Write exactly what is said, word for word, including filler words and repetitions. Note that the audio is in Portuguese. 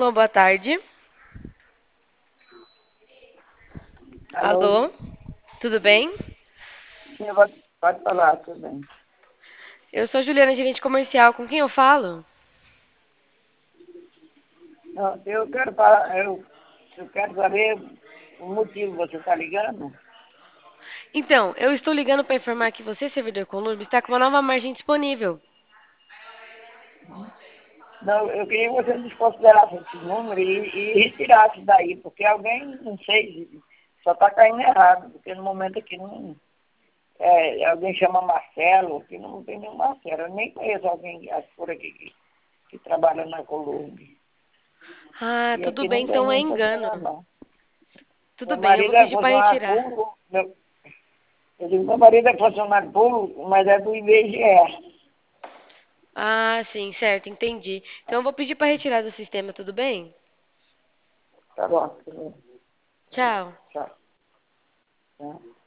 Alô, boa tarde. Alô? Alô, tudo bem? Sim, pode, pode falar, tudo bem. Eu sou Juliana, gerente comercial. Com quem eu falo? Não, eu quero falar, eu, eu quero saber o motivo você está ligando. Então, eu estou ligando para informar que você, servidor Columbi, está com uma nova margem disponível. Não, eu queria que você desconsiderasse esse número e, e retirasse daí, porque alguém, não sei, só está caindo errado, porque no momento aqui não. É, alguém chama Marcelo, aqui não tem nenhum Marcelo. Eu nem conheço alguém acho, por aqui que, que trabalha na Colômbia. Ah, E tudo aqui bem, não tem então é nenhum engano. funcionário, não. Tudo Meu bem, eu vou marido é pedir para funcionário retirar. público, meu, eu digo, meu marido é funcionário público, mas é do I B G E. Ah, sim, certo, entendi. Então eu vou pedir para retirar do sistema, tudo bem? Tá bom. Tudo bem. Tchau. Tchau. Tchau.